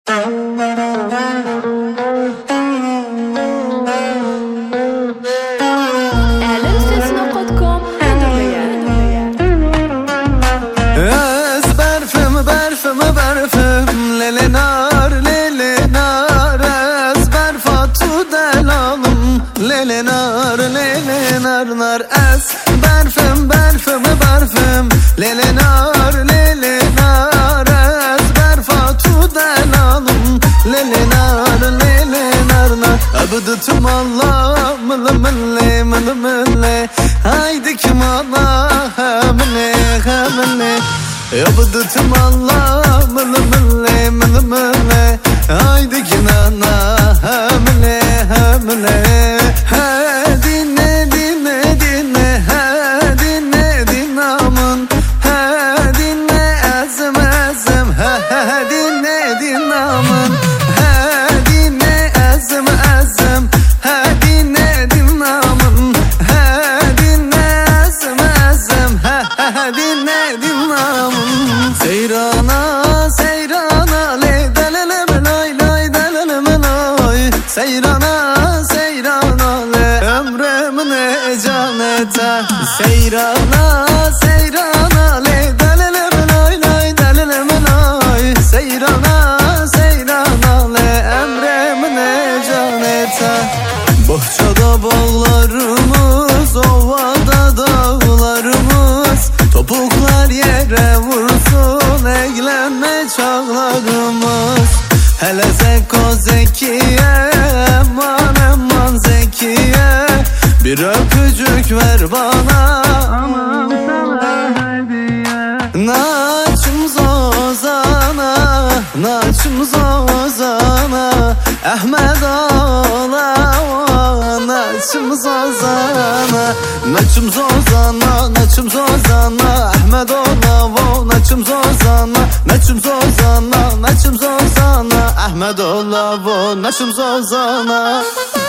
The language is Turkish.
nar ez berfim lele nar ez berfatu delalım lele nar abdütüm Allah mılı haydi kim Allah hamle abdütüm Allah mılı haydi kim Allah hamle Seyrana le delelem lay delelem lay Seyrana le ömrümün ecanete Seyrana le delelem lay delelem lay Seyrana le ömrümün ecanete Bohçada bağlarımız, ovada dağlarımız Topuklar yere vursun, eğlenme çağlarımız Hele Zeko Zekiye, eman Zekiye Bir öpücük ver bana, aman sana hediye Naçım zozana, Ahmet ola Naçım zozana, Ahmet ola Naçım zozana, Ahmet ola Naçım zozana